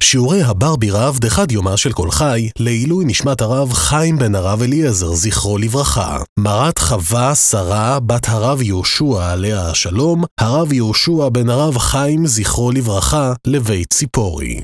שיעורי הברבי רב דחד יומה של כל חי, לעילוי נשמת הרב חיים בן הרב אליעזר זכרו לברכה. מרת חווה שרה בת הרב יהושע עליה השלום, הרב יהושע בן הרב חיים זכרו לברכה לבית ציפורי.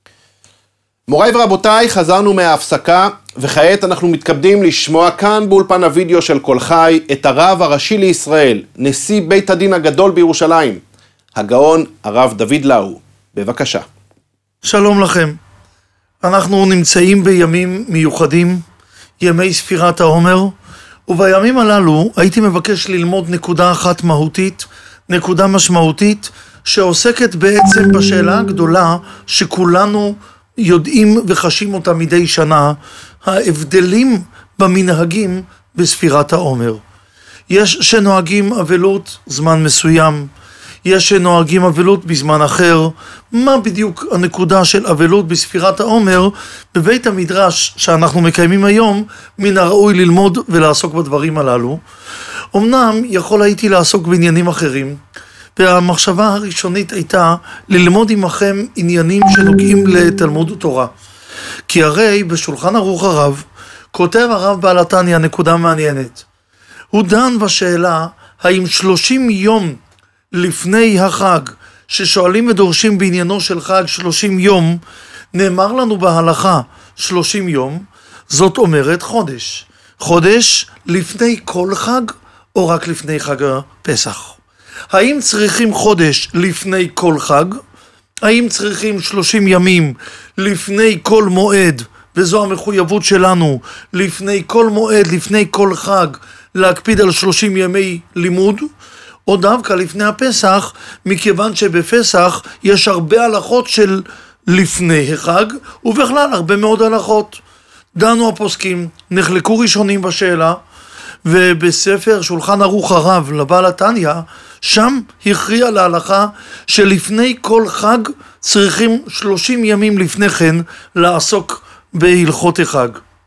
מוריי ורבותיי, חזרנו מההפסקה, וכעת אנחנו מתכבדים לשמוע כאן באולפן הוידאו של כל חי את הרב הראשי לישראל, נשיא בית הדין הגדול בירושלים, הגאון הרב דוד לאו. בבקשה. שלום לכם. אנחנו נמצאים בימים מיוחדים, ימי ספירת העומר, ובימים הללו הייתי מבקש ללמוד נקודה אחת מהותית, נקודה משמעותית, שעוסקת בעצם בשאלה הגדולה שכולנו יודעים וחשים אותה מדי שנה, ההבדלים במנהגים בספירת העומר. יש שנוהגים אבלות זמן מסוים, יש שנוהגים אבלות בזמן אחר. מה בדיוק הנקודה של אבלות בספירת העומר? בבית המדרש שאנחנו מקיימים היום, מן הראוי ללמוד ולעסוק בדברים הללו. אמנם יכול הייתי לעסוק בעניינים אחרים, והמחשבה הראשונית הייתה ללמוד עמכם עניינים שנוגעים לתלמוד תורה. כי הרי בשולחן ערוך הרב כותב הרב בעל התניא נקודה מעניינת. הוא דן בשאלה האם 30 יום לפני החג, ששואלים ודורשים בעניינו של חג 30 יום, נאמר לנו בהלכה 30 יום, זאת אומרת חודש. חודש לפני כל חג או רק לפני חג הפסח? האם צריכים חודש לפני כל חג? האם צריכים 30 ימים לפני כל מועד, וזו המחויבות שלנו, לפני כל מועד, לפני כל חג, להקפיד על 30 ימי לימוד? או דווקא לפני הפסח, מכיוון שבפסח יש הרבה הלכות של לפני החג, ובכלל הרבה מאוד הלכות. דנו הפוסקים, נחלקו ראשונים בשאלה, ובספר שולחן ערוך הרב לבעל התניא, שם הכריע להלכה שלפני כל חג צריכים 30 ימים לפני כן לעסוק בהלכות החג.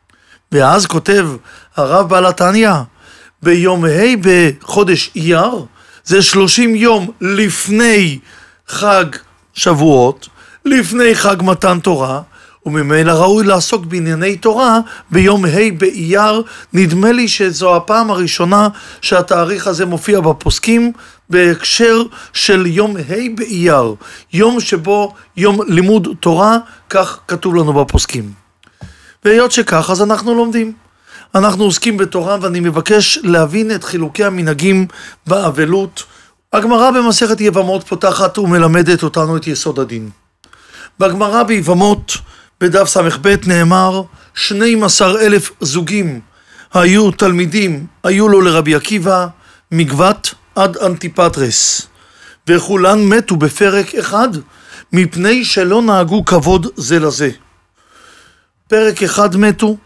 ואז כותב הרב בעל התניא, ביום ה' בחודש אייר, זה 30 יום לפני חג שבועות, לפני חג מתן תורה, וממילא ראוי לעסוק בענייני תורה ביום ה' באייר. נדמה לי שזו הפעם הראשונה שהתאריך הזה מופיע בפוסקים בהקשר של יום ה' באייר, יום שבו יום לימוד תורה, כך כתוב לנו בפוסקים. והיות שכך, אז אנחנו לומדים. אנחנו עוסקים בתורה, ואני מבקש להבין את חילוקי המנהגים באבלות. הגמרא במסכת יבמות פותחת ומלמדת אותנו את יסוד הדין. בגמרא ביבמות בדף ס"ב נאמר 12,000 זוגים היו תלמידים, היו לו לרבי עקיבא מגבת עד אנטיפטרס, וכולן מתו בפרק אחד מפני שלא נהגו כבוד זה לזה. פרק אחד מתו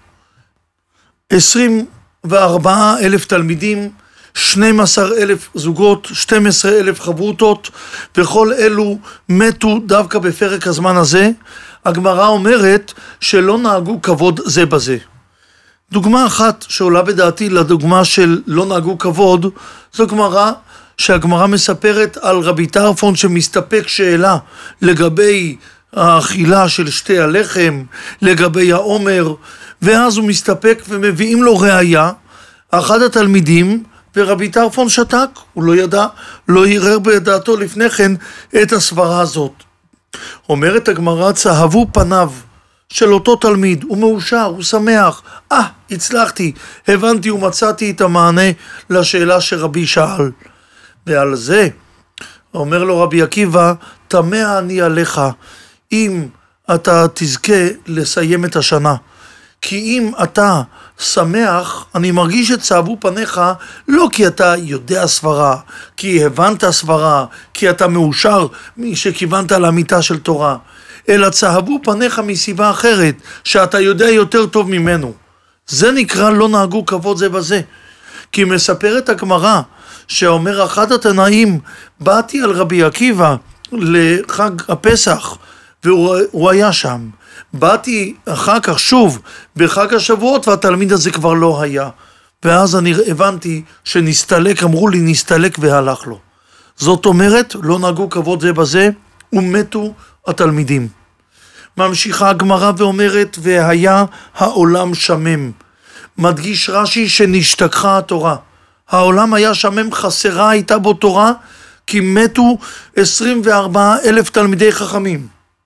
24,000 תלמידים, 12,000 זוגות, 12,000 חברותות, וכל אלו מתו דווקא בפרק הזמן הזה. הגמרא אומרת שלא נהגו כבוד זה בזה. דוגמה אחת שעולה בדעתי לדוגמה של לא נהגו כבוד, זו גמרא שהגמרא מספרת על רבי טרפון שמסתפק שאלה לגבי האכילה של שתי הלחם, לגבי העומר, ואז הוא מסתפק ומביאים לו ראיה, אחד התלמידים, ורבי טרפון שתק, הוא לא ידע, לא ערער בדעתו לפני כן את הסברה הזאת. אומרת הגמרא, צהבו פניו של אותו תלמיד, הוא מאושר, הוא שמח, הצלחתי, הבנתי ומצאתי את המענה לשאלה שרבי שאל. ועל זה אומר לו רבי עקיבא, תמה אני עליך אם אתה תזכה לסיים את השנה, כי אם אתה שמח, אני מרגיש שצהבו פניך לא כי אתה יודע סברה, כי הבנת סברה, כי אתה מאושר שכיוונת לאמיתה של תורה, אלא צהבו פניך מסיבה אחרת, שאתה יודע יותר טוב ממנו. זה נקרא לא נהגו כבוד זה בזה. כי מספרת הגמרא שאומר אחד התנאים, באתי על רבי עקיבא לחג הפסח והוא היה שם. באתי אחר כך שוב בחג השבועות והתלמיד הזה כבר לא היה. ואז אני הבנתי שנסתלק, אמרו לי נסתלק והלך לו. זאת אומרת, לא נהגו כבוד זה בזה ומתו התלמידים. ממשיכה הגמרא ואומרת, והיה העולם שמם. מדגיש רש"י שנשתכחה התורה. העולם היה שמם, חסרה הייתה בו תורה, כי מתו 24,000 תלמידי חכמים.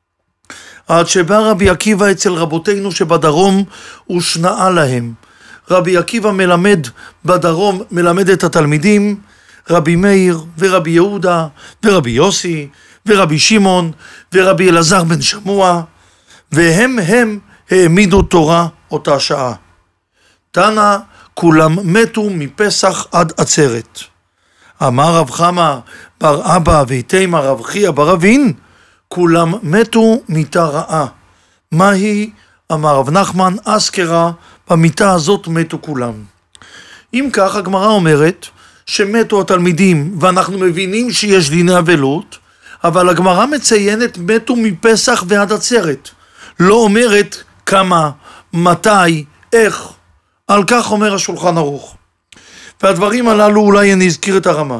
עד שבא רבי עקיבא אצל רבותינו שבדרום ושנאה להם. רבי עקיבא מלמד בדרום, מלמד את התלמידים, רבי מאיר ורבי יהודה ורבי יוסי ורבי שמעון ורבי אלעזר בן שמוע, והם העמידו תורה אותה שעה. תנא כולם מתו מפסח עד עצרת. אמר רב חמא בר אבא ויתימה רב חייא בר אבין, כולם מתו מיתה רעה. מהי? אמר רב נחמן, אזכרה, במיתה הזאת מתו כולם. אם כך, הגמרא אומרת שמתו התלמידים, ואנחנו מבינים שיש דיני אבלות, אבל הגמרא מציינת מתו מפסח ועד עצרת. לא אומרת כמה, מתי, איך. על כך אומר השולחן ערוך. והדברים הללו אולי אני אזכיר את הרמה.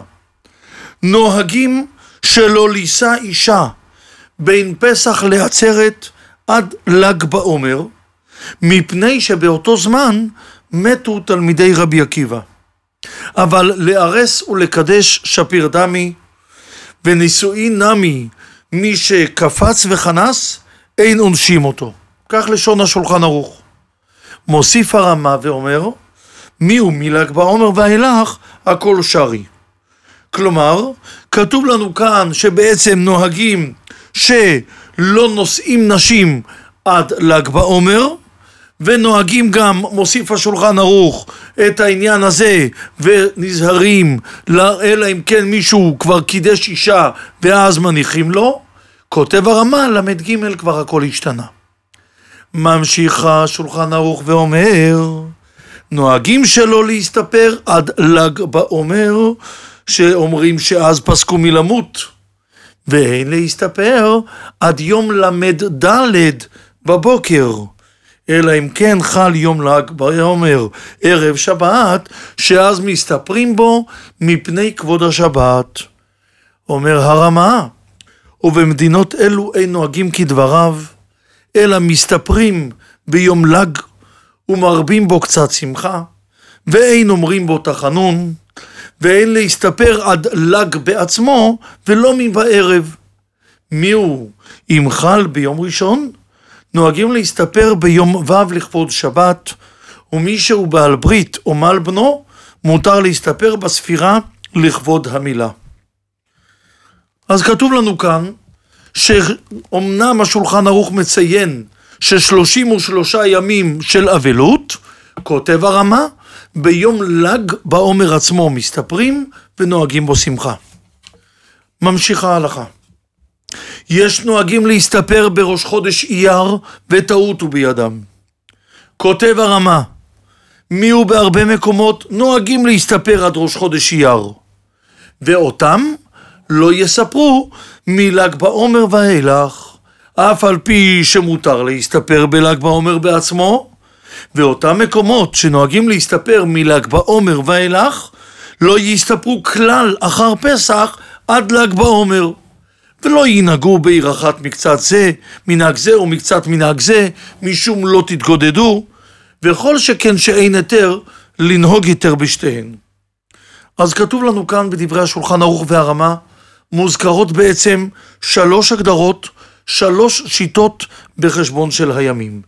נוהגים שלא לישא אישה בין פסח לעצרת עד ל"ג בעומר, מפני שבאותו זמן מתו תלמידי רבי עקיבא. אבל לארס ולקדש שפיר דמי, ונישואין נמי, מי שקפץ וחנס, אין עונשים אותו. כך לשון השולחן ערוך. מוסיף הרמה ואומר, מי הוא מל"ג בעומר ואילך, הכל שרי. כלומר, כתוב לנו כאן שבעצם נוהגים שלא נושאים נשים עד ל"ג בעומר, ונוהגים גם, מוסיף השולחן ערוך, את העניין הזה, ונזהרים, אלא אם כן מישהו כבר קידש אישה, ואז מניחים לו. כותב הרמה, ל"ג כבר הכל השתנה. ממשיך השולחן ערוך ואומר, נוהגים שלא להסתפר עד ל"ג בעומר, שאומרים שאז פסקו מלמות, ואין להסתפר עד יום ל"ד בבוקר, אלא אם כן חל יום ל"ג בעומר ערב שבת, שאז מסתפרים בו מפני כבוד השבת. אומר הרמה, ובמדינות אלו אין נוהגים כדבריו, אלא מסתפרים ביום ל"ג ומרבים בו קצת שמחה, ואין אומרים בו תחנון, ואין להסתפר עד ל"ג בעצמו ולא מבערב. מי הוא? אם חל ביום ראשון, נוהגים להסתפר ביום ו' לכבוד שבת, ומי שהוא בעל ברית או מעל בנו, מותר להסתפר בספירה לכבוד המילה. אז כתוב לנו כאן, שאומנם השולחן ערוך מציין ש33 ימים של אבלות, כותב הרמה, ביום ל"ג בעומר עצמו מסתפרים ונוהגים בו שמחה. ממשיכה ההלכה. יש נוהגים להסתפר בראש חודש אייר וטעות בידם. כותב הרמה, מי הוא בהרבה מקומות נוהגים להסתפר עד ראש חודש אייר, ואותם לא יספרו מל"ג בעומר ואילך, אף על פי שמותר להסתפר בל"ג בעומר בעצמו, ואותם מקומות שנוהגים להסתפר מל"ג בעומר ואילך, לא יסתפרו כלל אחר פסח עד ל"ג בעומר, ולא ינהגו בעיר אחת מקצת זה, מנהג זה ומקצת מנהג זה, משום לא תתגודדו, וכל שכן שאין היתר לנהוג יותר בשתיהן. אז כתוב לנו כאן בדברי השולחן ערוך והרמה, מוזכרות בעצם 3 הגדרות, 3 שיטות בחשבון של הימים.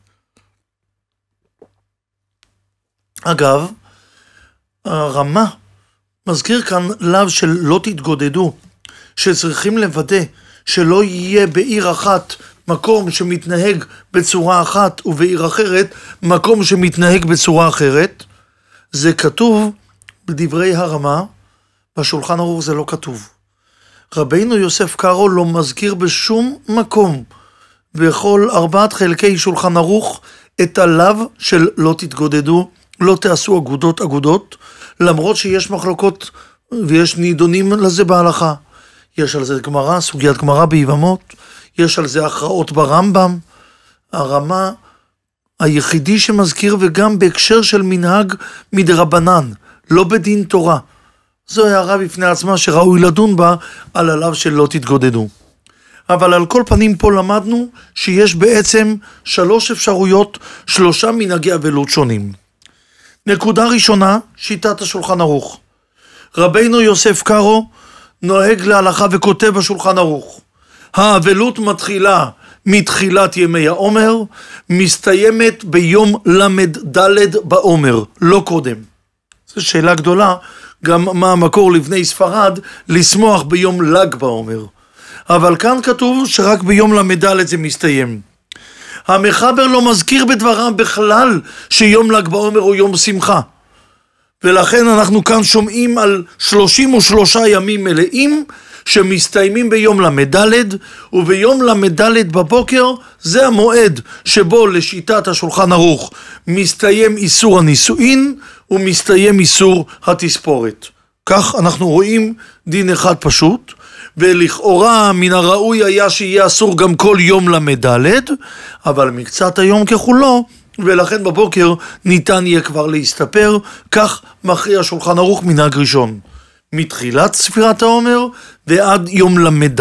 אגב, הרמה מזכיר כאן לאו של לא תתגודדו, שצריכים לוודא שלא יהיה בעיר אחת מקום שמתנהג בצורה אחת ובעיר אחרת מקום שמתנהג בצורה אחרת. זה כתוב בדברי הרמה, בשולחן ערוך זה לא כתוב. רבינו יוסף קארו לא מזכיר בשום מקום בכל 4 חלקי שולחן ערוך את הלאו של לא תתגודדו, לא תעשו אגודות, למרות שיש מחלוקות ויש נידונים לזה בהלכה. יש על זה גמרא, סוגיית גמרא ביבמות, יש על זה הכרעות ברמב"ם. הרמה היחידי שמזכיר, וגם בהקשר של מנהג מדרבנן, לא בדין תורה. זו הערה בפני עצמה שראוי לדון בה על הלאו של לא תתגודדו. אבל על כל פנים פה למדנו שיש בעצם 3 אפשרויות, 3 מנהגי אבלות שונים. נקודה ראשונה, שיטת השולחן ערוך. רבינו יוסף קארו נוהג להלכה וכותב בשולחן ערוך. האבלות מתחילה מתחילת ימי העומר, מסתיימת ביום למד בעומר, לא קודם. זו שאלה גדולה, גם מה המקור לבני ספרד לשמוח ביום ל"ג בעומר. אבל כאן כתוב שרק ביום למד זה מסתיים. המחבר לא מזכיר בדבריו בכלל שיום ל"ג בעומר הוא יום שמחה. ולכן אנחנו כאן שומעים על 33 ימים מלאים שמסתיימים ביום למד, וביום למד בבוקר זה המועד שבו לשיטת השולחן ערוך מסתיים איסור הנישואין ומסתיים איסור התספורת. כך אנחנו רואים דין אחד פשוט, ולכאורה מן הראוי היה שיהיה אסור גם כל יום למד, אבל מקצת היום ככולו, ולכן בבוקר ניתן יהיה כבר להסתפר. כך מכריע שולחן ערוך מנהג ראשון, מתחילת ספירת העומר ועד יום למד.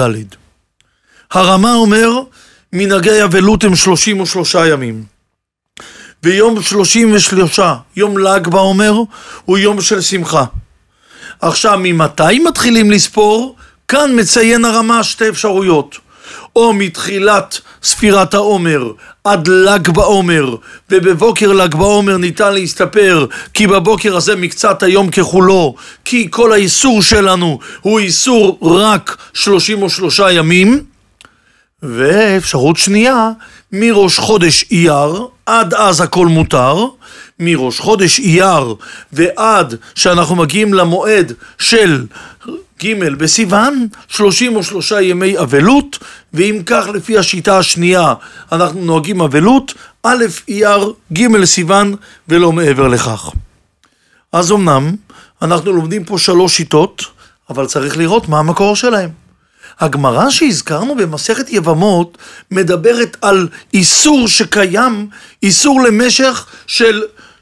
הרמה אומר מנהגי אבלות הם 33 ימים, ויום 33 יום ל"ג בעומר הוא יום של שמחה. עכשיו ממתי מתחילים לספור? כאן מציין הרמה 2 אפשרויות, או מתחילת ספירת העומר עד ל"ג בעומר, ובבוקר ל"ג בעומר ניתן להסתפר, כי בבוקר הזה מקצת היום ככולו, כי כל האיסור שלנו הוא איסור רק 33 ימים. ואפשרות שנייה, מראש חודש אייר, עד אז הכל מותר, מראש חודש אייר ועד שאנחנו מגיעים למועד של ג' בסיוון, 33 ימי אבלות, ואם כך לפי השיטה השנייה אנחנו נוהגים אבלות, א' אייר, ג' סיוון ולא מעבר לכך. אז אמנם אנחנו לומדים פה 3 שיטות, אבל צריך לראות מה המקור שלהם. הגמרא שהזכרנו במסכת יבמות מדברת על איסור שקיים, איסור למשך של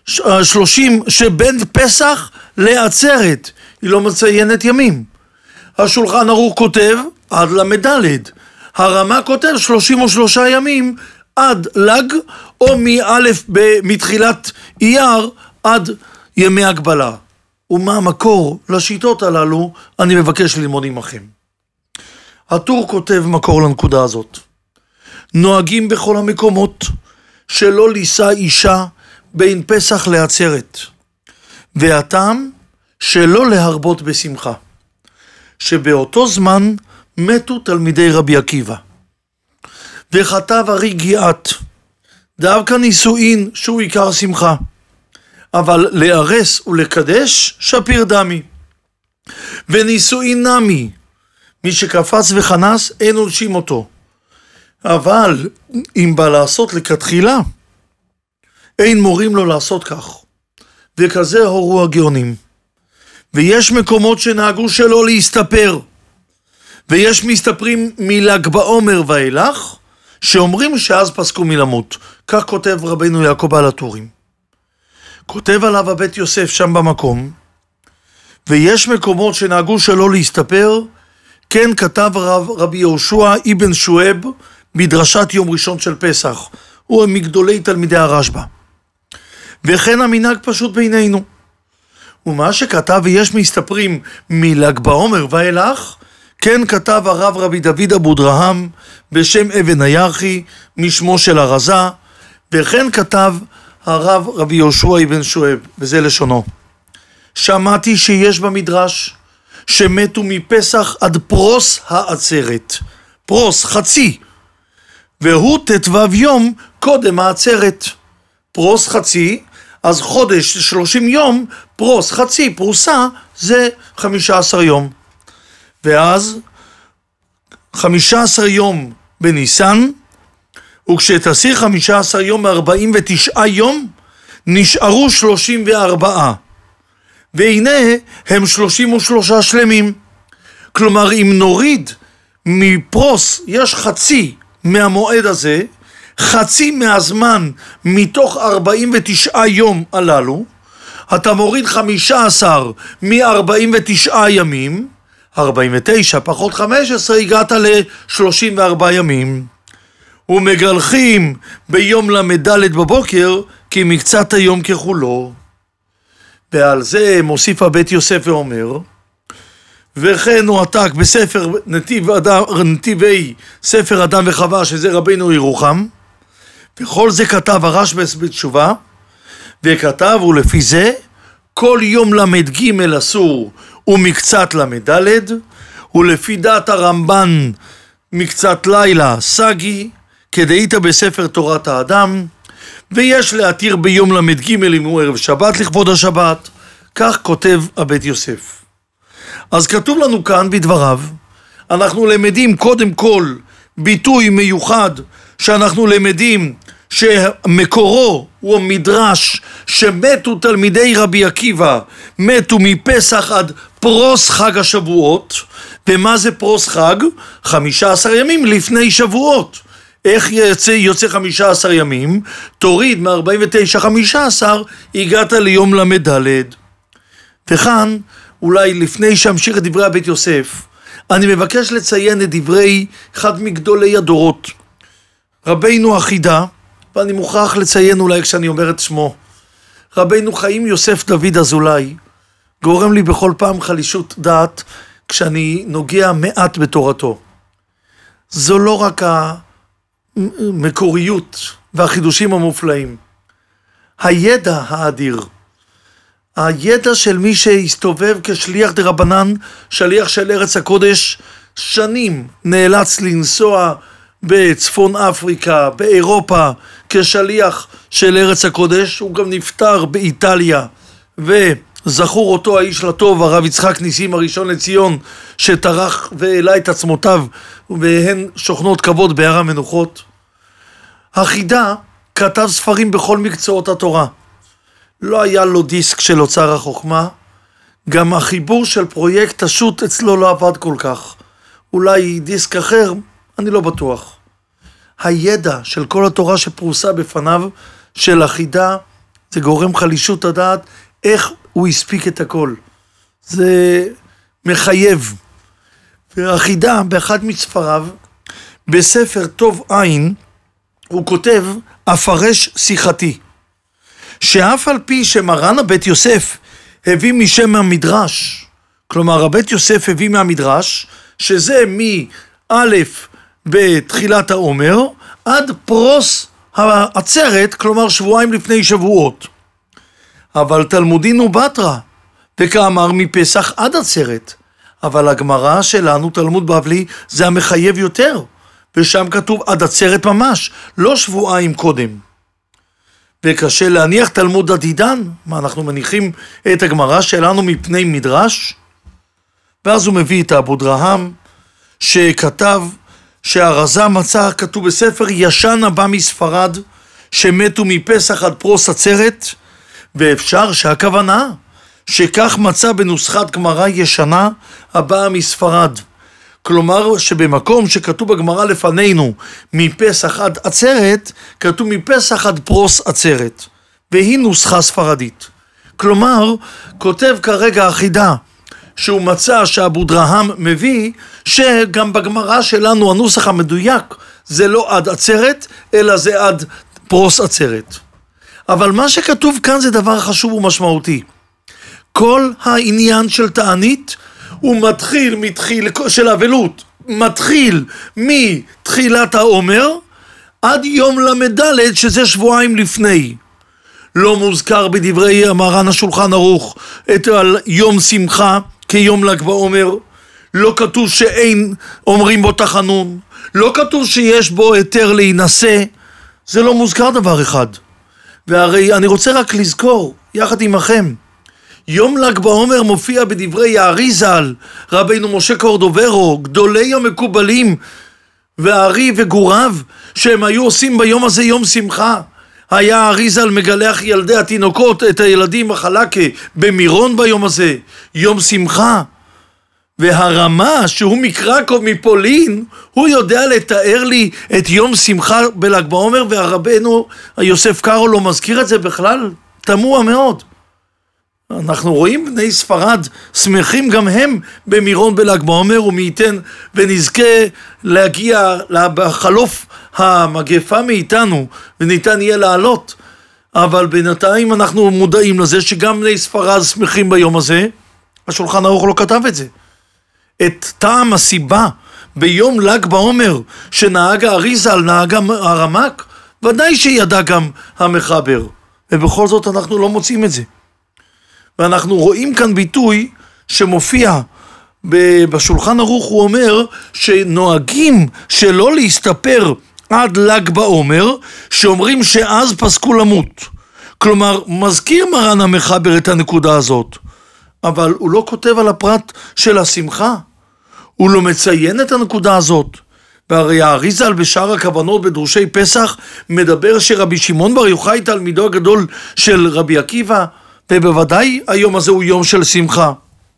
30 שבין פסח לעצרת, היא לא מציינת ימים. השולחן ערוך כותב עד למד, הרמה כותב 33 ימים עד ל"ג, או מתחילת אייר עד ימי הגבלה. ומה המקור לשיטות הללו אני מבקש ללמוד עמכם. הטור כותב מקור לנקודה הזאת. נוהגים בכל המקומות שלא לישא אישה בין פסח לעצרת, והטעם שלא להרבות בשמחה, שבאותו זמן מתו תלמידי רבי עקיבא. וכתב הרי גיאת, דווקא נישואין שהוא עיקר שמחה, אבל להרס ולקדש שפיר דמי. ונישואין נמי, מי שקפץ וחנס אין עונשים אותו, אבל אם בא לעשות לכתחילה אין מורים לו לעשות כך, וכזה הורו הגאונים. ויש מקומות שנהגו שלא להסתפר, ויש מסתפרים מל"ג בעומר ואילך, שאומרים שאז פסקו מלמות. כך כותב רבינו יעקב בעל הטורים. כותב עליו הבית יוסף שם במקום, ויש מקומות שנהגו שלא להסתפר, כן כתב רבי יהושע אבן שואב בדרשת יום ראשון של פסח, הוא מגדולי תלמידי הרשב"א. וכן המנהג פשוט בינינו. ומה שכתב ויש מסתפרים מל"ג בעומר ואילך, כן כתב הרב רבי דוד אבודרהם בשם אבן הירחי משמו של הרזה, וכן כתב הרב רבי יהושע אבן שואב, וזה לשונו. שמעתי שיש במדרש שמתו מפסח עד פרוס העצרת, פרוס חצי, והוא ט"ו יום קודם העצרת. פרוס חצי, אז חודש 30 יום, פרוס חצי, פרוסה זה 15 יום. ואז 15 יום בניסן, וכשתסיר 15 יום מ-49 יום, נשארו 34. והנה הם 33 שלמים. כלומר, אם נוריד מפרוס, יש חצי מהמועד הזה, חצי מהזמן מתוך 49 יום הללו, אתה מוריד 15 מ-49 ימים, 49 פחות 15 הגעת ל-34 ימים. ומגלחים ביום למדלת בבוקר כי מקצת היום ככולו. ועל זה מוסיף הבית יוסף ואומר, וכן הוא עתק בספר נתיבי ספר אדם וחווה, שזה רבינו ירוחם, וכל זה כתב הרשב"א בתשובה, וכתב ולפי זה כל יום למד ג' אסור ומקצת למד ד', ולפי דעת הרמב"ן מקצת לילה סגי, כדאית בספר תורת האדם, ויש להתיר ביום למד ג' אם הוא ערב שבת לכבוד השבת, כך כותב הבית יוסף. אז כתוב לנו כאן בדבריו, אנחנו למדים קודם כל ביטוי מיוחד, שאנחנו למדים שמקורו הוא המדרש שמתו תלמידי רבי עקיבא, מתו מפסח עד פרוס חג השבועות. ומה זה פרוס חג? 15 ימים לפני שבועות. איך יוצא 15 ימים? תוריד מ-49 15, הגעת ליום למד'. וכאן, אולי לפני שאמשיך את דברי הבית יוסף, אני מבקש לציין את דברי אחד מגדולי הדורות, רבינו החידה, ואני מוכרח לציין אולי כשאני אומר את שמו, רבינו חיים יוסף דוד אזולאי, גורם לי בכל פעם חלישות דעת כשאני נוגע מעט בתורתו. זו לא רק המקוריות והחידושים המופלאים, הידע האדיר, הידע של מי שהסתובב כשליח דרבנן, שליח של ארץ הקודש, שנים נאלץ לנסוע בצפון אפריקה, באירופה, כשליח של ארץ הקודש. הוא גם נפטר באיטליה, וזכור אותו האיש לטוב, הרב יצחק ניסים הראשון לציון, שטרח והעלה את עצמותיו, והן שוכנות כבוד בהר המנוחות. החידה כתב ספרים בכל מקצועות התורה. לא היה לו דיסק של אוצר החוכמה, גם החיבור של פרויקט השו"ת אצלו לא עבד כל כך. אולי דיסק אחר, אני לא בטוח. הידע של כל התורה שפרוסה בפניו של החידה, זה גורם חלישות הדעת איך הוא הספיק את הכל. זה מחייב. והחידה באחד מספריו, בספר טוב עין, הוא כותב אפרש שיחתי. שאף על פי שמרן הבית יוסף הביא משם המדרש, כלומר הבית יוסף הביא מהמדרש, שזה מא' בתחילת העומר, עד פרוס העצרת, כלומר שבועיים לפני שבועות. אבל תלמודינו בתרא, וכאמר מפסח עד עצרת. אבל הגמרא שלנו, תלמוד בבלי, זה המחייב יותר, ושם כתוב עד עצרת ממש, לא שבועיים קודם. וקשה להניח תלמוד עתידן, מה אנחנו מניחים את הגמרא שלנו מפני מדרש? ואז הוא מביא את אבו דרהם, שכתב שהרזה מצא, כתוב בספר, ישן הבא מספרד, שמתו מפסח עד פרוס עצרת, ואפשר שהכוונה, שכך מצא בנוסחת גמרא ישנה הבאה מספרד. כלומר שבמקום שכתוב בגמרא לפנינו מפסח עד עצרת, כתוב מפסח עד פרוס עצרת, והיא נוסחה ספרדית. כלומר, כותב כרגע החידה, שהוא מצא שאבו דרהם מביא, שגם בגמרא שלנו הנוסח המדויק זה לא עד עצרת, אלא זה עד פרוס עצרת. אבל מה שכתוב כאן זה דבר חשוב ומשמעותי. כל העניין של תענית הוא מתחיל של אבלות, מתחיל מתחילת העומר עד יום למד' שזה שבועיים לפני. לא מוזכר בדברי המרן השולחן ערוך על יום שמחה כיום ל"ג בעומר, לא כתוב שאין אומרים בו תחנון, לא כתוב שיש בו היתר להינשא, זה לא מוזכר דבר אחד. והרי אני רוצה רק לזכור יחד עמכם, יום ל"ג בעומר מופיע בדברי הארי ז"ל, רבינו משה קורדוברו, גדולי המקובלים, והארי וגוריו, שהם היו עושים ביום הזה יום שמחה. היה הארי ז"ל מגלח ילדי התינוקות, את הילדים החלקה, במירון ביום הזה, יום שמחה. והרמה שהוא מקרקוב מפולין, הוא יודע לתאר לי את יום שמחה בל"ג בעומר, והרבנו יוסף קארו לא מזכיר את זה בכלל, תמוה מאוד. אנחנו רואים בני ספרד שמחים גם הם במירון בל"ג בעומר, ומי ייתן ונזכה להגיע בחלוף המגפה מאיתנו וניתן יהיה לעלות. אבל בינתיים אנחנו מודעים לזה שגם בני ספרד שמחים ביום הזה. השולחן ערוך לא כתב את זה. את טעם הסיבה ביום ל"ג בעומר שנהג האריזל, נהג הרמ"ק, ודאי שידע גם המחבר, ובכל זאת אנחנו לא מוצאים את זה. ואנחנו רואים כאן ביטוי שמופיע בשולחן ערוך, הוא אומר שנוהגים שלא להסתפר עד ל"ג בעומר, שאומרים שאז פסקו למות. כלומר, מזכיר מרן המחבר את הנקודה הזאת, אבל הוא לא כותב על הפרט של השמחה, הוא לא מציין את הנקודה הזאת. והרי האריזל בשאר הכוונות בדרושי פסח מדבר שרבי שמעון בר יוחאי תלמידו הגדול של רבי עקיבא, ובוודאי היום הזה הוא יום של שמחה.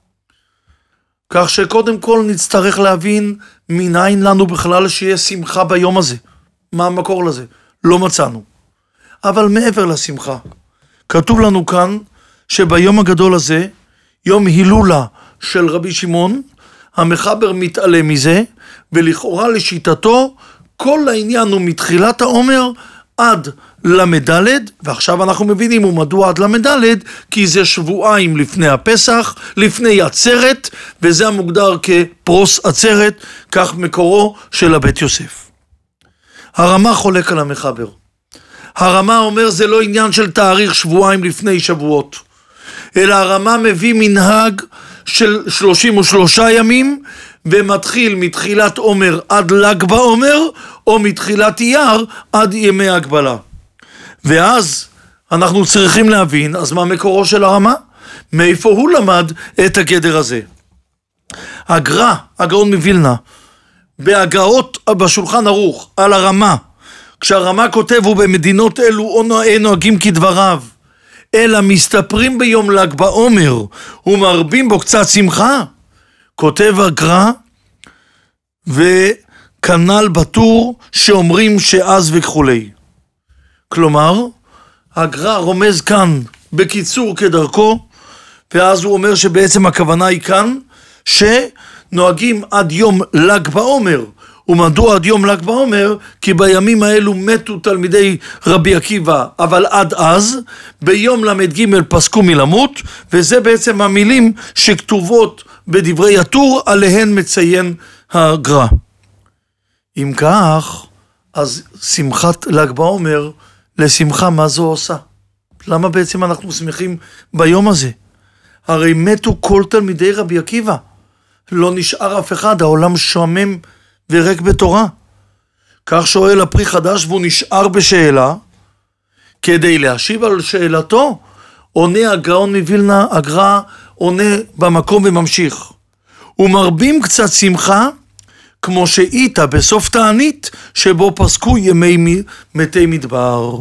כך שקודם כל נצטרך להבין מניין לנו בכלל שיהיה שמחה ביום הזה. מה המקור לזה? לא מצאנו. אבל מעבר לשמחה, כתוב לנו כאן שביום הגדול הזה, יום הילולה של רבי שמעון, המחבר מתעלם מזה, ולכאורה לשיטתו, כל העניין הוא מתחילת העומר עד למדלת, ועכשיו אנחנו מבינים ומדוע עד למדלת, כי זה שבועיים לפני הפסח, לפני עצרת, וזה המוגדר כפרוס עצרת, כך מקורו של הבית יוסף. הרמה חולק על המחבר. הרמה אומר זה לא עניין של תאריך שבועיים לפני שבועות, אלא הרמה מביא מנהג של 33 ימים, ומתחיל מתחילת עומר עד ל"ג בעומר, או מתחילת אייר עד ימי הגבלה. ואז אנחנו צריכים להבין, אז מה מקורו של הרמה? מאיפה הוא למד את הגדר הזה? הגר"א, הגאון מווילנה, בהגאות בשולחן ערוך על הרמה, כשהרמה כותב ובמדינות אלו נוהגים כדבריו, אלא מסתפרים ביום ל"ג בעומר ומרבים בו קצת שמחה, כותב הגר"א וכנ"ל בטור שאומרים שאז וכולי. כלומר, הגר"א רומז כאן בקיצור כדרכו, ואז הוא אומר שבעצם הכוונה היא כאן שנוהגים עד יום ל"ג בעומר. ומדוע עד יום ל"ג בעומר? כי בימים האלו מתו תלמידי רבי עקיבא, אבל עד אז ביום ל"ג פסקו מלמות, וזה בעצם המילים שכתובות בדברי הטור, עליהן מציין הגר"א. אם כך, אז שמחת ל"ג בעומר לשמחה מה זו עושה? למה בעצם אנחנו שמחים ביום הזה? הרי מתו כל תלמידי רבי עקיבא, לא נשאר אף אחד, העולם שומם וריק בתורה. כך שואל הפרי חדש, והוא נשאר בשאלה. כדי להשיב על שאלתו, עונה הגאון מווילנה, הגר"א עונה במקום וממשיך. ומרבים קצת שמחה, כמו שאיתה בסוף תענית, שבו פסקו ימי מתי מדבר.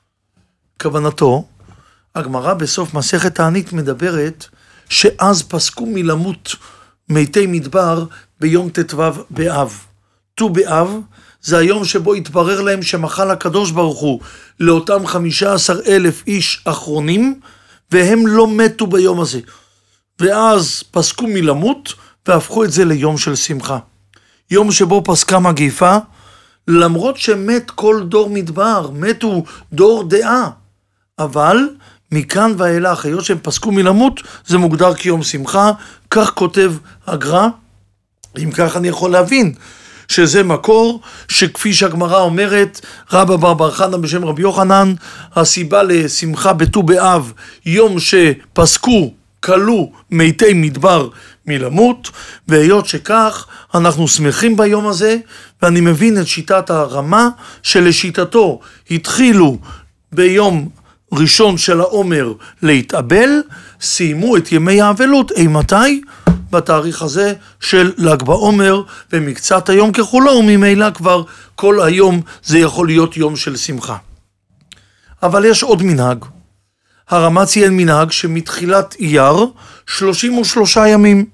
כוונתו, הגמרא בסוף מסכת תענית מדברת, שאז פסקו מלמות מתי מדבר ביום ט"ו באב. ט"ו באב זה היום שבו התברר להם שמחל הקדוש ברוך הוא לאותם 15,000 איש אחרונים, והם לא מתו ביום הזה. ואז פסקו מלמות והפכו את זה ליום של שמחה. יום שבו פסקה מגיפה, למרות שמת כל דור מדבר, מתו דור דעה, אבל מכאן ואילך, היות שהם פסקו מלמות, זה מוגדר כיום שמחה. כך כותב הגר"א. אם כך אני יכול להבין שזה מקור שכפי שהגמרא אומרת, רבא בר חנא בשם רבי יוחנן, הסיבה לשמחה בט"ו באב, יום שפסקו, כלו מתי מדבר מלמות, והיות שכך אנחנו שמחים ביום הזה, ואני מבין את שיטת הרמה, שלשיטתו התחילו ביום ראשון של העומר להתאבל, סיימו את ימי האבלות, מתי? בתאריך הזה של ל"ג בעומר, ומקצת היום ככולו, וממילא כבר כל היום זה יכול להיות יום של שמחה. אבל יש עוד מנהג. הרמה ציין מנהג שמתחילת אייר 33 ימים.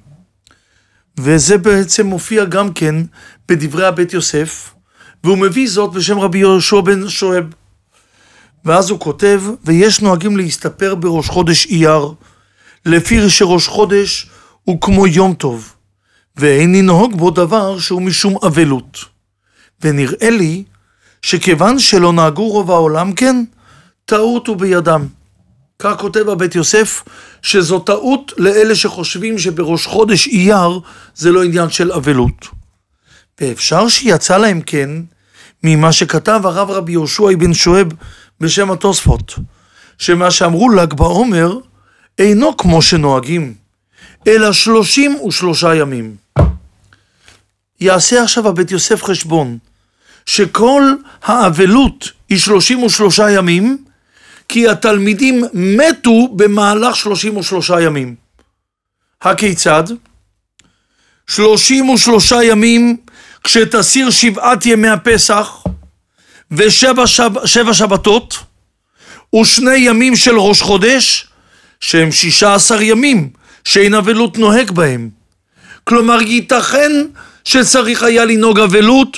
וזה בעצם מופיע גם כן בדברי הבית יוסף, והוא מביא זאת בשם רבי יהושע בן שואב. ואז הוא כותב, ויש נוהגים להסתפר בראש חודש אייר, לפי שראש חודש הוא כמו יום טוב, ואין לנהוג בו דבר שהוא משום אבלות. ונראה לי שכיוון שלא נהגו רוב העולם כן, טעות הוא בידם. כך כותב הבית יוסף, שזו טעות לאלה שחושבים שבראש חודש אייר זה לא עניין של אבלות. ואפשר שיצא להם כן, ממה שכתב הרב רבי יהושע אבן שואב בשם התוספות, שמה שאמרו ל"ג בעומר אינו כמו שנוהגים, אלא 33 ימים. יעשה עכשיו הבית יוסף חשבון, שכל האבלות היא 33 ימים, כי התלמידים מתו במהלך 33 ימים. הכיצד? 33 ימים כשתסיר 7 ימי הפסח ושבע שבתות ו2 ימים של ראש חודש שהם 16 ימים שאין אבלות נוהג בהם. כלומר ייתכן שצריך היה לנהוג אבלות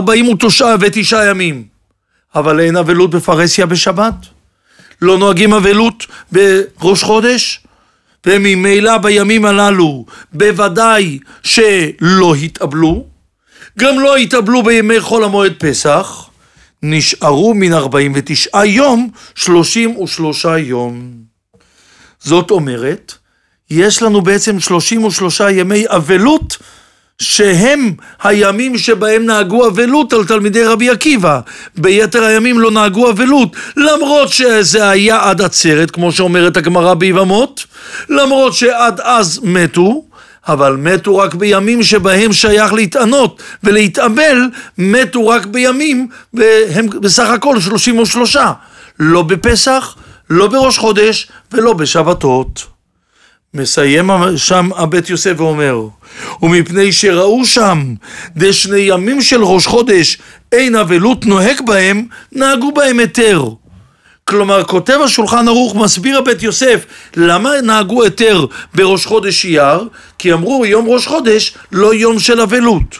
49 ימים, אבל אין אבלות בפרהסיה בשבת, לא נוהגים אבלות בראש חודש, וממילא בימים הללו בוודאי שלא התאבלו, גם לא התאבלו בימי חול המועד פסח, נשארו מן 49 יום 33 יום. זאת אומרת, יש לנו בעצם 33 ימי אבלות, שהם הימים שבהם נהגו אבלות על תלמידי רבי עקיבא. ביתר הימים לא נהגו אבלות, למרות שזה היה עד עצרת, כמו שאומרת הגמרא ביבמות, למרות שעד אז מתו, אבל מתו רק בימים שבהם שייך להתענות ולהתאבל, מתו רק בימים, והם בסך הכל 33, לא בפסח, לא בראש חודש ולא בשבתות. מסיים שם הבית יוסף ואומר, ומפני שראו שם דשני ימים של ראש חודש אין אבלות נוהג בהם, נהגו בהם היתר. כלומר, כותב השולחן ערוך, מסביר הבית יוסף, למה נהגו היתר בראש חודש אייר? כי אמרו יום ראש חודש לא יום של אבלות.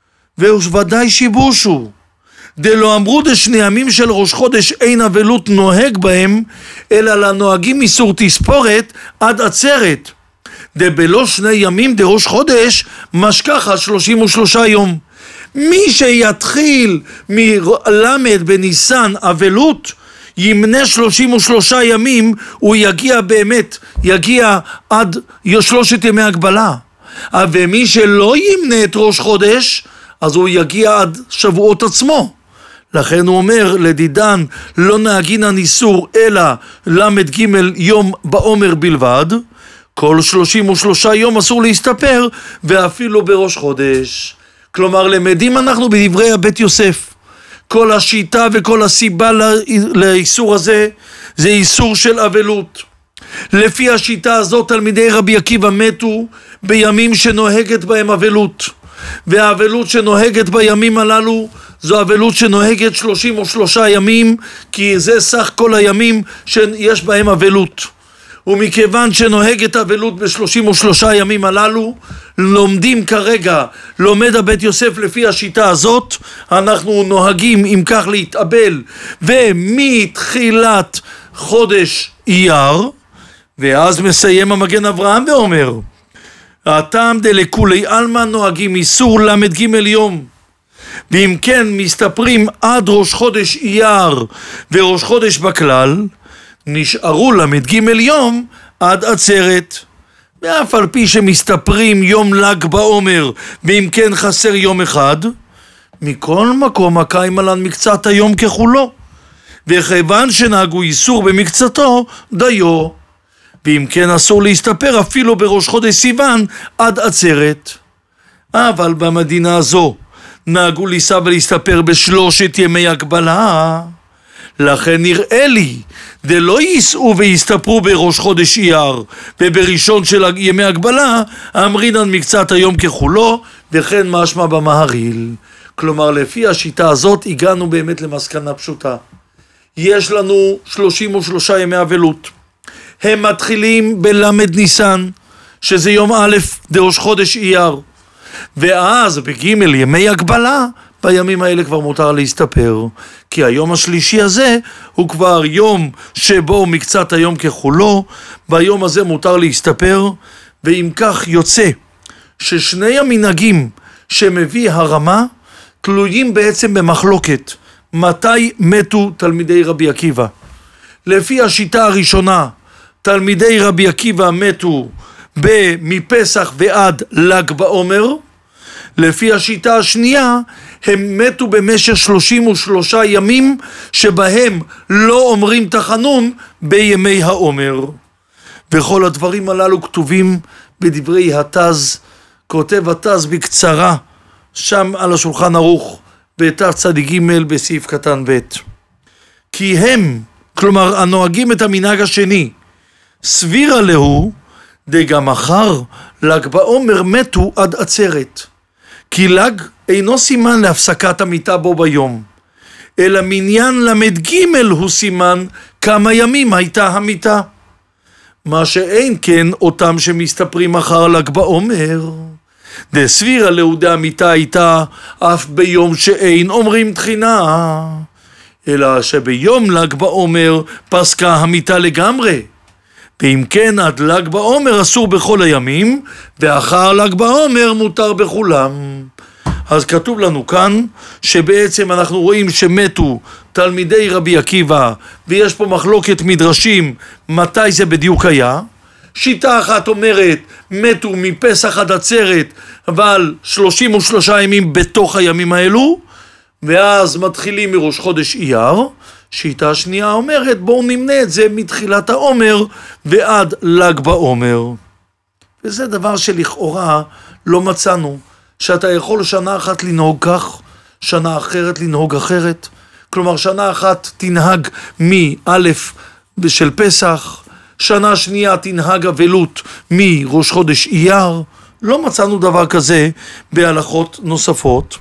וודאי שיבושו. דלא אמרו דשני ימים של ראש חודש אין אבלות נוהג בהם, אלא לנוהגים איסור תספורת עד עצרת. דבלא 2 ימים דראש חודש משכחה 33 יום. מי שיתחיל מלמד בניסן אבלות, ימנה 33 ימים, הוא יגיע באמת, יגיע עד 3 ימי הגבלה. ומי שלא ימנה את ראש חודש, אז הוא יגיע עד שבועות עצמו. לכן הוא אומר, לדידן לא נהגינן איסור אלא למד ג' יום בעומר בלבד, כל 33 יום אסור להסתפר, ואפילו בראש חודש. כלומר, למדים אנחנו בדברי הבית יוסף. כל השיטה וכל הסיבה לאיסור הזה, זה איסור של אבלות. לפי השיטה הזאת, תלמידי רבי עקיבא מתו בימים שנוהגת בהם אבלות. והאבלות שנוהגת בימים הללו, זו אבלות שנוהגת 33 ימים, כי זה סך כל הימים שיש בהם אבלות. ומכיוון שנוהגת אבלות ב33 ימים הללו, לומדים כרגע, לומד הבית יוסף לפי השיטה הזאת, אנחנו נוהגים אם כך להתאבל, ומתחילת חודש אייר, ואז מסיים המגן אברהם ואומר, הטעם דלכולי עלמא נוהגים איסור למד ג' יום, ואם כן מסתפרים עד ראש חודש אייר וראש חודש בכלל, נשארו למד ג' יום עד עצרת. ואף על פי שמסתפרים יום ל"ג בעומר, ואם כן חסר יום אחד, מכל מקום הקיים עלן מקצת היום ככולו, וכיוון שנהגו איסור במקצתו דיו, ואם כן אסור להסתפר אפילו בראש חודש סיוון עד עצרת. אבל במדינה הזו נהגו לישא ולהסתפר ב3 ימי הגבלה, לכן נראה לי דלא ייסעו ויסתפרו בראש חודש אייר ובראשון של ימי הגבלה, אמרינן מקצת היום ככולו, וכן משמע במהריל. כלומר, לפי השיטה הזאת הגענו באמת למסקנה פשוטה. יש לנו 33 ימי אבלות. הם מתחילים בלמד ניסן, שזה יום א' דראש חודש אייר, ואז בג' ימי הגבלה בימים האלה כבר מותר להסתפר, כי היום השלישי הזה הוא כבר יום שבו מקצת היום כחולו, ביום הזה מותר להסתפר, ואם כך יוצא ששני המנהגים שמביא הרמה תלויים בעצם במחלוקת, מתי מתו תלמידי רבי עקיבא. לפי השיטה הראשונה, תלמידי רבי עקיבא מתו מפסח ועד ל"ג בעומר, לפי השיטה השנייה, הם מתו במשך 33 ימים שבהם לא אומרים תחנון בימי העומר. וכל הדברים הללו כתובים בדברי התז, כותב התז בקצרה, שם על השולחן ערוך, בתצ"ג בסעיף קטן ב'. כי הם, כלומר הנוהגים את המנהג השני, סבירה להו, דגם אחר ל"ג בעומר מתו עד עצרת. כי ל"ג אינו סימן להפסקת המיטה בו ביום, אלא מניין ל"ג הוא סימן כמה ימים הייתה המיטה. מה שאין כן אותם שמסתפרים אחר ל"ג בעומר. דסבירה להו דהמיטה הייתה אף ביום שאין אומרים תחינה, אלא שביום ל"ג בעומר פסקה המיטה לגמרי. ואם כן עד ל"ג בעומר אסור בכל הימים, ואחר ל"ג בעומר מותר בכולם. אז כתוב לנו כאן שבעצם אנחנו רואים שמתו תלמידי רבי עקיבא, ויש פה מחלוקת מדרשים מתי זה בדיוק היה. שיטה אחת אומרת מתו מפסח עד עצרת, אבל 33 ימים בתוך הימים האלו, ואז מתחילים מראש חודש אייר. שיטה שנייה אומרת בואו נמנה את זה מתחילת העומר ועד ל"ג בעומר. וזה דבר שלכאורה לא מצאנו, שאתה יכול שנה אחת לנהוג כך, שנה אחרת לנהוג אחרת. כלומר שנה אחת תנהג מאלף של פסח, שנה שנייה תנהג אבלות מראש חודש אייר. לא מצאנו דבר כזה בהלכות נוספות.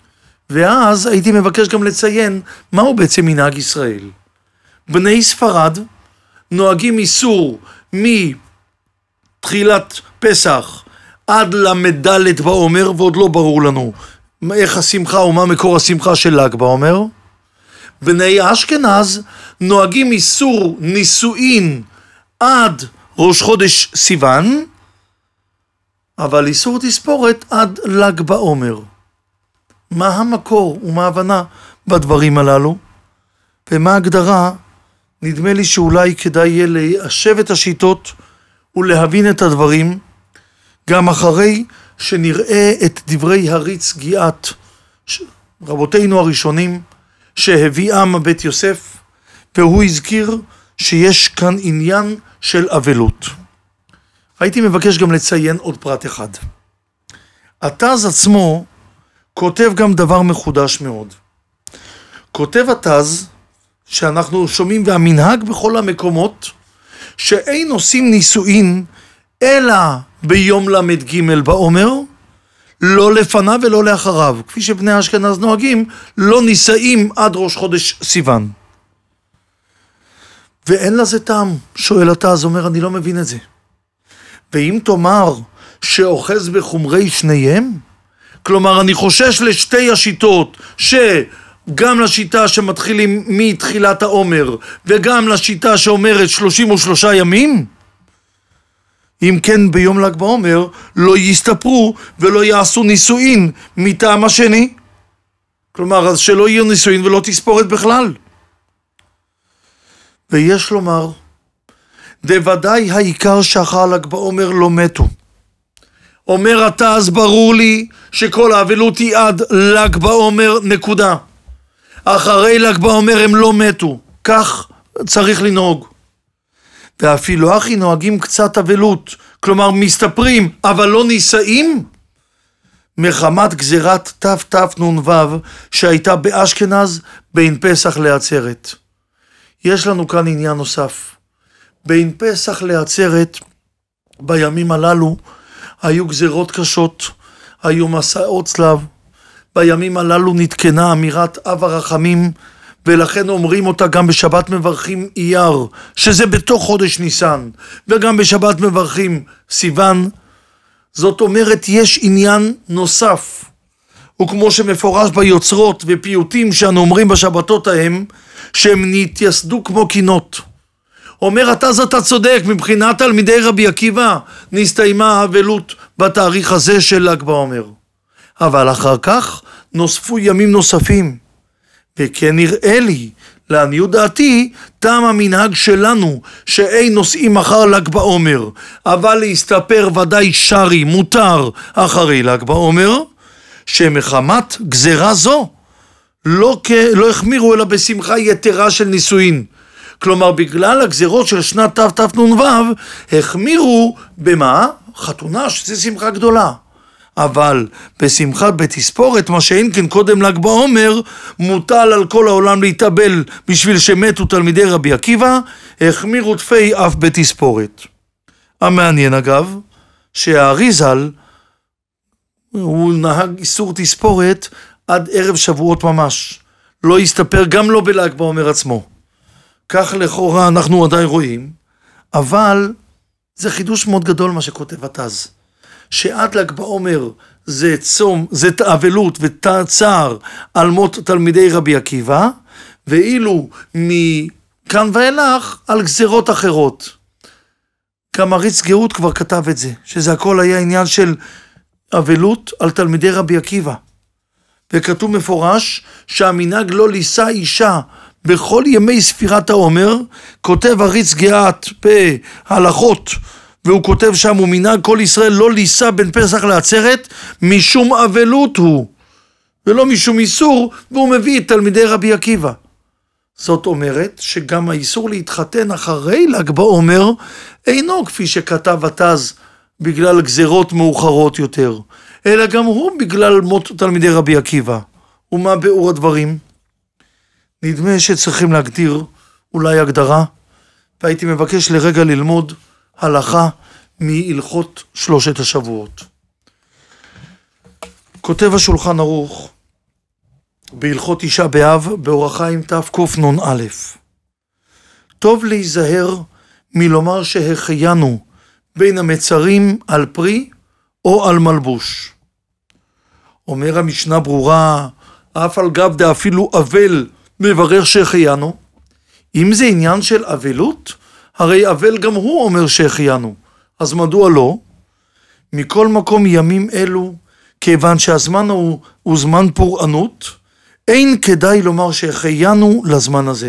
ואז הייתי מבקש גם לציין מהו בעצם מנהג ישראל. בני ספרד נוהגים איסור מתחילת פסח עד ל"ד בעומר, ועוד לא ברור לנו איך השמחה או מה מקור השמחה של ל"ג בעומר. בני אשכנז נוהגים איסור נישואין עד ראש חודש סיוון, אבל איסור תספורת עד ל"ג בעומר. מה המקור ומה ההבנה בדברים הללו? ומה ההגדרה? נדמה לי שאולי כדאי יהיה ליישב את השיטות ולהבין את הדברים, גם אחרי שנראה את דברי הרי"ץ גיאת, רבותינו הראשונים, שהביאם בית יוסף, והוא הזכיר שיש כאן עניין של אבלות. הייתי מבקש גם לציין עוד פרט אחד. התז עצמו כותב גם דבר מחודש מאוד. כותב התז שאנחנו שומעים והמנהג בכל המקומות שאין עושים נישואין אלא ביום ל"ג בעומר, לא לפניו ולא לאחריו, כפי שבני אשכנז נוהגים, לא נישאים עד ראש חודש סיוון. ואין לזה טעם, שואל התז, אומר אני לא מבין את זה. ואם תאמר שאוחז בחומרי שניהם, כלומר אני חושש לשתי השיטות, שגם לשיטה שמתחילים מתחילת העומר וגם לשיטה שאומרת 33 ימים, אם כן ביום ל"ג בעומר לא יסתפרו ולא יעשו נישואין מטעם השני, כלומר אז שלא יהיו נישואין ולא תספורת בכלל. ויש לומר דוודאי העיקר שאחר ל"ג בעומר לא מתו. אומר אתה אז ברור לי שכל האבלות היא עד ל"ג בעומר נקודה. אחרי ל"ג בעומר הם לא מתו, כך צריך לנהוג. ואפילו אחי נוהגים קצת אבלות, כלומר מסתפרים אבל לא נישאים, מחמת גזירת תתנ"ו שהייתה באשכנז בין פסח לעצרת. יש לנו כאן עניין נוסף. בין פסח לעצרת בימים הללו היו גזירות קשות, היו מסעות צלב. בימים הללו נתקנה אמירת אב הרחמים, ולכן אומרים אותה גם בשבת מברכים אייר, שזה בתוך חודש ניסן, וגם בשבת מברכים סיוון. זאת אומרת, יש עניין נוסף. וכמו שמפורש ביוצרות ופיוטים שאנו אומרים בשבתות ההם, שהם נתייסדו כמו קינות. אומר התז אתה צודק, מבחינת תלמידי רבי עקיבא נסתיימה האבלות בתאריך הזה של ל"ג בעומר. אבל אחר כך נוספו ימים נוספים, וכן נראה לי, לעניות דעתי, תם המנהג שלנו שאין נוסעים אחר ל"ג בעומר, אבל להסתפר ודאי שרי מותר אחרי ל"ג בעומר, שמחמת גזרה זו לא החמירו אלא בשמחה יתרה של נישואין. כלומר, בגלל הגזרות של שנת תתנ"ו, החמירו במה? חתונה, שזה שמחה גדולה. אבל בשמחת בתספורת, מה שאין כן קודם ל"ג בעומר, מוטל על כל העולם להתאבל בשביל שמתו תלמידי רבי עקיבא, החמירו תפי אף בתספורת. המעניין אגב, שהאריזל, הוא נהג איסור תספורת עד ערב שבועות ממש. לא יסתפר גם לא בל"ג בעומר עצמו. כך לכאורה אנחנו עדיין רואים, אבל זה חידוש מאוד גדול מה שכותב התז. שעד ל"ג בעומר זה צום, זה אבלות וצער על מות תלמידי רבי עקיבא, ואילו מכאן ואילך על גזרות אחרות. גם הרי"ץ גאות כבר כתב את זה, שזה הכל היה עניין של אבלות על תלמידי רבי עקיבא. וכתוב מפורש שהמנהג לא לישא אישה בכל ימי ספירת העומר, כותב הרי"ץ גאות בהלכות, והוא כותב שם, הוא מנהג כל ישראל לא לישא בין פסח לעצרת, משום אבלות הוא, ולא משום איסור, והוא מביא את תלמידי רבי עקיבא. זאת אומרת שגם האיסור להתחתן אחרי ל"ג בעומר, אינו כפי שכתב התז, בגלל גזרות מאוחרות יותר, אלא גם הוא בגלל מות תלמידי רבי עקיבא. ומה ביאור הדברים? נדמה שצריכים להגדיר אולי הגדרה, והייתי מבקש לרגע ללמוד הלכה מהלכות שלושת השבועות. כותב השולחן ערוך בהלכות תשעה באב באור החיים תקנ"א, טוב להיזהר מלומר שהחיינו בין המצרים על פרי או על מלבוש. אומר המשנה ברורה, אף על גב דאפילו אבל מברך שהחיינו. אם זה עניין של אבלות, הרי אבל גם הוא אומר שהחיינו. אז מדוע לא? מכל מקום ימים אלו, כיוון שהזמן הוא זמן פורענות, אין כדאי לומר שהחיינו לזמן הזה.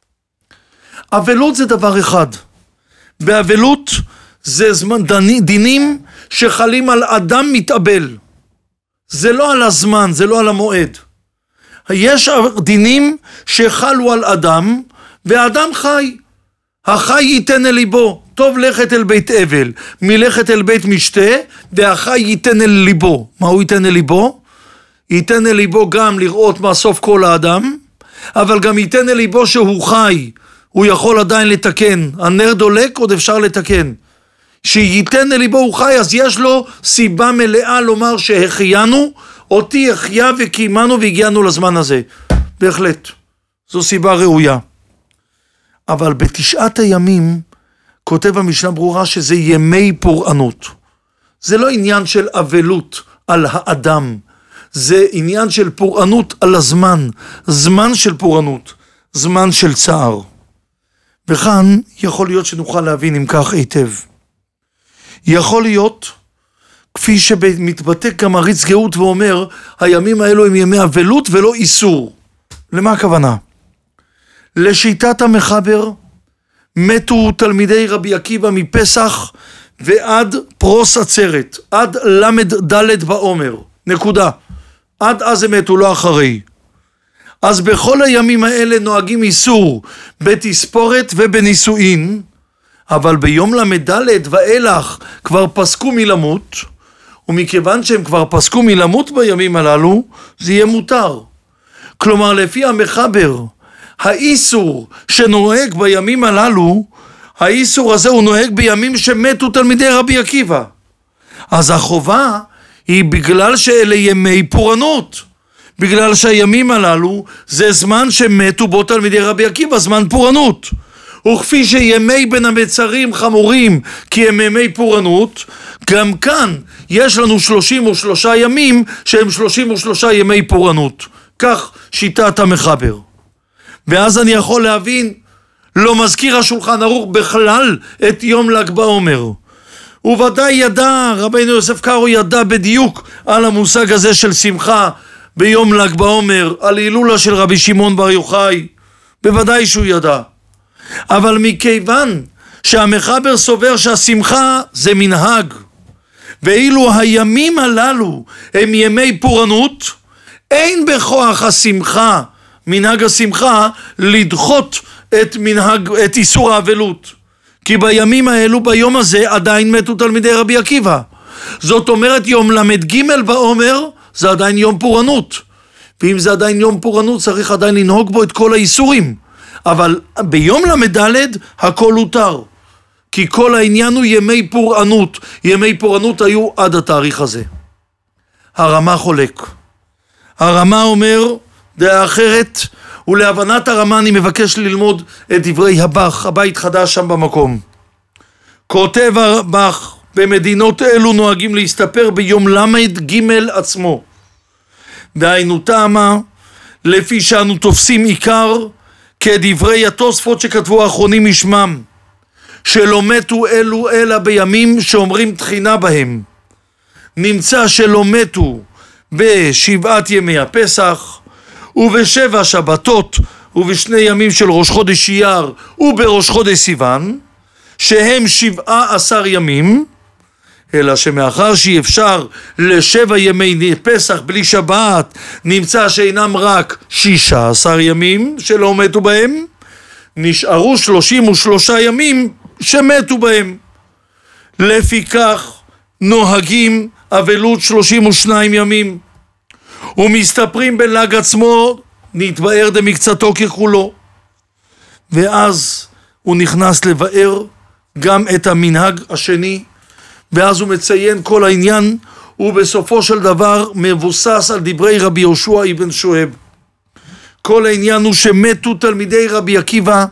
אבלות זה דבר אחד. באבלות זה דינים שחלים על אדם מתאבל. זה לא על הזמן, זה לא על המועד. יש דינים שחלו על אדם, והאדם חי. החי ייתן אל ליבו, טוב לכת אל בית אבל, מלכת אל בית משתה, והחי ייתן אל ליבו. מה הוא ייתן אל ליבו? ייתן אל ליבו גם לראות מה סוף כל האדם, אבל גם ייתן אל ליבו שהוא חי, הוא יכול עדיין לתקן, הנר דולק עוד אפשר לתקן. שייתן אל ליבו הוא חי, אז יש לו סיבה מלאה לומר שהחיינו, אותי החיה וקיימנו והגיענו לזמן הזה. בהחלט, זו סיבה ראויה. אבל בתשעת הימים, כותב המשנה ברורה שזה ימי פורענות. זה לא עניין של אבלות על האדם, זה עניין של פורענות על הזמן, זמן של פורענות, זמן של צער. וכאן יכול להיות שנוכל להבין אם כך היטב. יכול להיות, כפי שמתבטא גם הרי"ץ גאות ואומר, הימים האלו הם ימי אבלות ולא איסור. למה הכוונה? לשיטת המחבר, מתו תלמידי רבי עקיבא מפסח ועד פרוס עצרת, עד ל"ד בעומר, נקודה. עד אז הם מתו, לא אחרי. אז בכל הימים האלה נוהגים איסור בתספורת ובנישואין, אבל ביום ל"ד ואילך כבר פסקו מלמות, ומכיוון שהם כבר פסקו מלמות בימים הללו, זה יהיה מותר. כלומר, לפי המחבר, האיסור שנוהג בימים הללו, האיסור הזה הוא נוהג בימים שמתו תלמידי רבי עקיבא. אז החובה היא בגלל שאלה ימי פורענות. בגלל שהימים הללו זה זמן שמתו בו תלמידי רבי עקיבא, זמן פורענות. וכפי שימי בין המצרים חמורים כי הם ימי פורענות, גם כאן יש לנו 33 ימים שהם 33 ימי פורענות. כך שיטת המחבר. ואז אני יכול להבין, לא מזכיר השולחן ערוך בכלל את יום ל"ג בעומר. הוא ודאי ידע, רבינו יוסף קארו ידע בדיוק על המושג הזה של שמחה ביום ל"ג בעומר, על הילולה של רבי שמעון בר יוחאי. בוודאי שהוא ידע. אבל מכיוון שהמחבר סובר שהשמחה זה מנהג, ואילו הימים הללו הם ימי פורענות, אין בכוח השמחה, מנהג השמחה, לדחות את איסור האבלות. כי בימים האלו, ביום הזה, עדיין מתו תלמידי רבי עקיבא. זאת אומרת, יום ל"ג בעומר זה עדיין יום פורענות. ואם זה עדיין יום פורענות, צריך עדיין לנהוג בו את כל האיסורים. אבל ביום ל"ד הכל הותר. כי כל העניין הוא ימי פורענות. ימי פורענות היו עד התאריך הזה. הרמה חולק. הרמה אומר דעה אחרת, ולהבנת הרמה אני מבקש ללמוד את דברי הבח, הבית חדש שם במקום. כותב הבח, במדינות אלו נוהגים להסתפר ביום ל"ג עצמו. דהיינו טעמה, לפי שאנו תופסים עיקר, כדברי התוספות שכתבו האחרונים משמם, שלא מתו אלו אלא בימים שאומרים תחינה בהם. נמצא שלא מתו בשבעת ימי הפסח, ובשבע שבתות, ובשני ימים של ראש חודש אייר, ובראש חודש סיוון, שהם 17 ימים, אלא שמאחר שאי אפשר ל7 ימי פסח בלי שבת, נמצא שאינם רק 16 ימים שלא מתו בהם, נשארו 33 ימים שמתו בהם. לפיכך נוהגים אבלות 32 ימים, ומסתפרים בל"ג עצמו, נתבאר דמקצתו ככולו. ואז הוא נכנס לבאר גם את המנהג השני, ואז הוא מציין כל העניין, ובסופו של דבר מבוסס על דברי רבי יהושע אבן שואב. כל העניין הוא שמתו תלמידי רבי עקיבא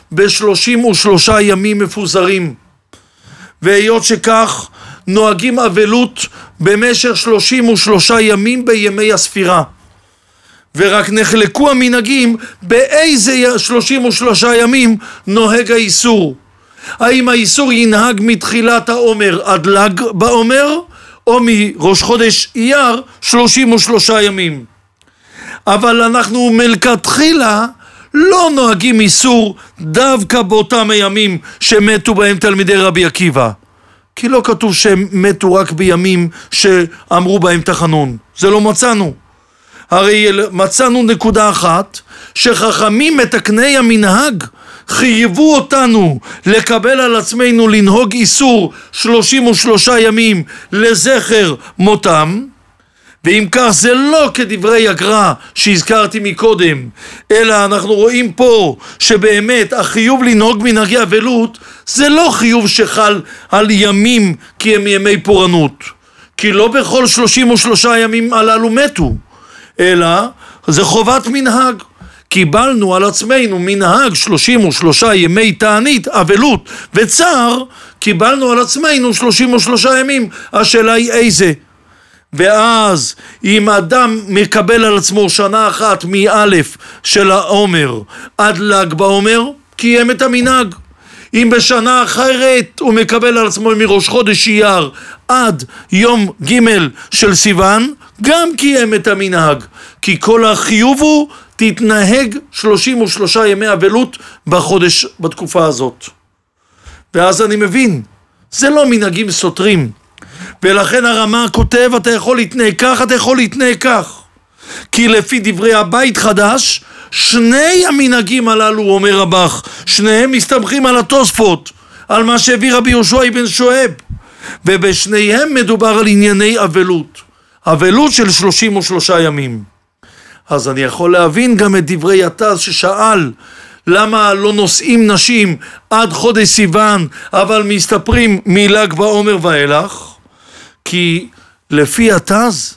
ב33 ימים מפוזרים, והיות שכך נוהגים אבלות במשך 33 ימים בימי הספירה, ורק נחלקו המנהגים באיזה 33 ימים נוהג האיסור. האם האיסור ינהג מתחילת העומר עד ל"ג בעומר, או מראש חודש אייר 33 ימים. אבל אנחנו מלכתחילה לא נוהגים איסור דווקא באותם הימים שמתו בהם תלמידי רבי עקיבא, כי לא כתוב שהם מתו רק בימים שאמרו בהם תחנון. זה לא מצאנו. הרי מצאנו נקודה אחת, שחכמים מתקני המנהג חייבו אותנו לקבל על עצמנו לנהוג איסור 33 ימים לזכר מותם, ואם כך זה לא כדברי הגר"א שהזכרתי מקודם, אלא אנחנו רואים פה שבאמת החיוב לנהוג מנהגי אבלות זה לא חיוב שחל על ימים כי הם ימי פורענות, כי לא בכל 33 ימים הללו מתו, אלא זה חובת מנהג. קיבלנו על עצמנו מנהג 33 ימי תענית, אבלות וצער, קיבלנו על עצמנו 33 ימים, השאלה היא איזה. ואז אם אדם מקבל על עצמו שנה אחת מאלף של העומר עד ל"ג בעומר, קיים את המנהג. אם בשנה אחרת הוא מקבל על עצמו מראש חודש אייר עד יום ג' של סיוון, גם קיים את המנהג. כי כל החיוב הוא תתנהג 33 ימי אבלות בחודש, בתקופה הזאת. ואז אני מבין, זה לא מנהגים סותרים. ולכן הרמה כותב, אתה יכול להתנהג כך, אתה יכול להתנהג כך. כי לפי דברי הבית חדש, שני המנהגים הללו, אומר הבח, שניהם מסתמכים על התוספות, על מה שהביא רבי יהושע אבן שואב, ובשניהם מדובר על ענייני אבלות, אבלות של 33 ימים. אז אני יכול להבין גם את דברי התז ששאל, למה לא נושאים נשים עד חודש סיוון, אבל מסתפרים מל"ג בעומר ואילך? כי לפי התז,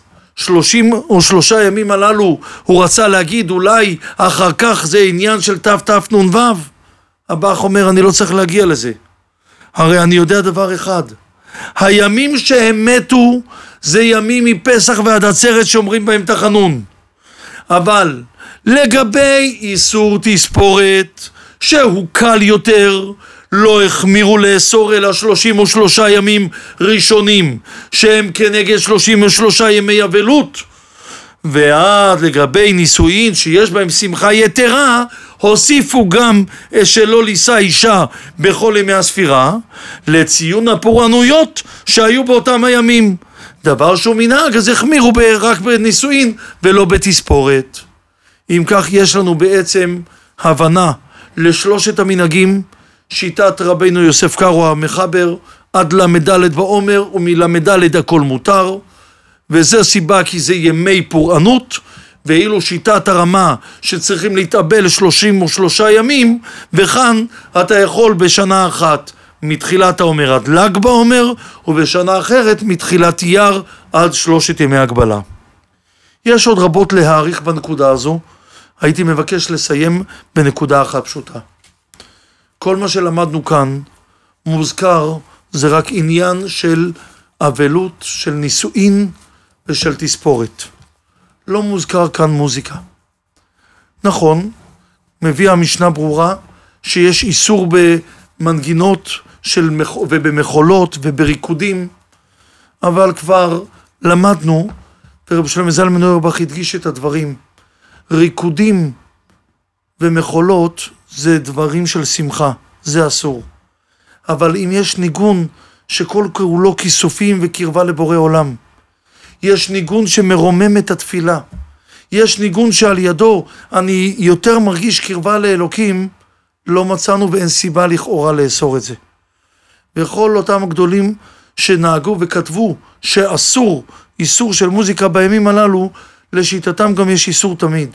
33 ימים הללו הוא רצה להגיד אולי אחר כך זה עניין של תתנ"ו. הבח אומר אני לא צריך להגיע לזה, הרי אני יודע דבר אחד, הימים שהם מתו זה ימים מפסח ועד עצרת שאומרים בהם תחנון. אבל לגבי איסור תספורת שהוא קל יותר, לא החמירו לאסור אלא 33 ימים ראשונים שהם כנגד 33 ימי אבלות. ועד לגבי נישואין שיש בהם שמחה יתרה, הוסיפו גם שלא לישא אישה בכל ימי הספירה לציון הפורענויות שהיו באותם הימים. דבר שהוא מנהג, אז החמירו רק בנישואין ולא בתספורת. אם כך יש לנו בעצם הבנה לשלושת המנהגים, שיטת רבינו יוסף קארו המחבר עד למדלת בעומר, ומלמדלת הכל מותר, וזה סיבה כי זה ימי פורענות, ואילו שיטת הרמה שצריכים להתאבל 33 ימים, וכאן אתה יכול בשנה אחת מתחילת העומר עד ל"ג בעומר, ובשנה אחרת מתחילת אייר עד 3 ימי הגבלה. יש עוד רבות להאריך בנקודה הזו, הייתי מבקש לסיים בנקודה אחת פשוטה. כל מה שלמדנו כאן מוזכר, זה רק עניין של אבלות, של נישואין ושל תספורת. לא מוזכר כאן מוזיקה. נכון, מביא המשנה ברורה שיש איסור במנגינות ובמחולות ובריקודים, אבל כבר למדנו, ורב שלמה זלמן אוירבך הדגיש את הדברים, ריקודים ומחולות זה דברים של שמחה, זה אסור. אבל אם יש ניגון שכל כולו כיסופים וקרבה לבורא עולם, יש ניגון שמרומם את התפילה, יש ניגון שעל ידו אני יותר מרגיש קרבה לאלוקים, לא מצאנו ואין סיבה לכאורה לאסור את זה. וכל אותם הגדולים שנהגו וכתבו שאסור, איסור של מוזיקה בימים הללו, לשיטתם גם יש איסור תמיד.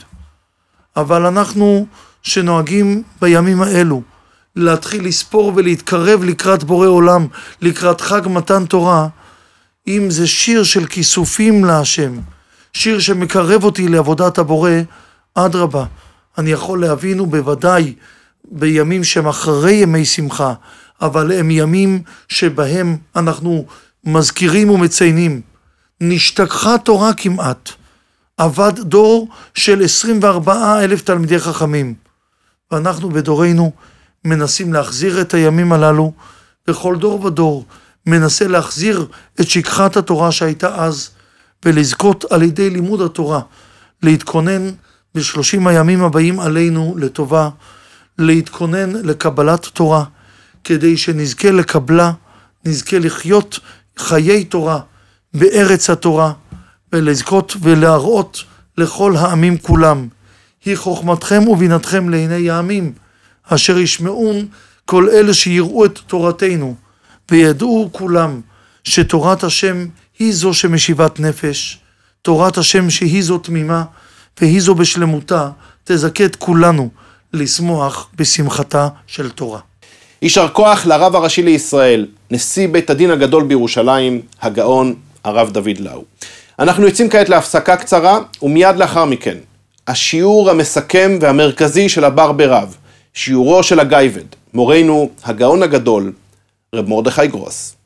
אבל אנחנו שנוהגים בימים האלו להתחיל לספור ולהתקרב לקראת בורא עולם, לקראת חג מתן תורה, אם זה שיר של כיסופים להשם, שיר שמקרב אותי לעבודת הבורא, אדרבה, אני יכול להבין ובוודאי בימים שהם אחרי ימי שמחה, אבל הם ימים שבהם אנחנו מזכירים ומציינים, נשתכחה תורה כמעט, עבד דור של 24,000 תלמידי חכמים, ואנחנו בדורנו מנסים להחזיר את הימים הללו, וכל דור ודור מנסה להחזיר את שכחת התורה שהייתה אז, ולזכות על ידי לימוד התורה, להתכונן ב30 הימים הבאים עלינו לטובה, להתכונן לקבלת תורה, כדי שנזכה לקבלה, נזכה לחיות חיי תורה בארץ התורה, ולזכות ולהראות לכל העמים כולם, היא חוכמתכם ובינתכם לעיני העמים, אשר ישמעון כל אלה שיראו את תורתנו, וידעו כולם שתורת השם היא זו שמשיבת נפש, תורת השם שהיא זו תמימה, והיא זו בשלמותה, תזכה את כולנו לשמוח בשמחתה של תורה. יישר כוח לרב הראשי לישראל, נשיא בית הדין הגדול בירושלים, הגאון הרב דוד לאו. אנחנו יוצאים כעת להפסקה קצרה, ומיד לאחר מכן, השיעור המסכם והמרכזי של הבר ברב, שיעורו של הגייבד, מורנו הגאון הגדול, רב מרדכי גרוס.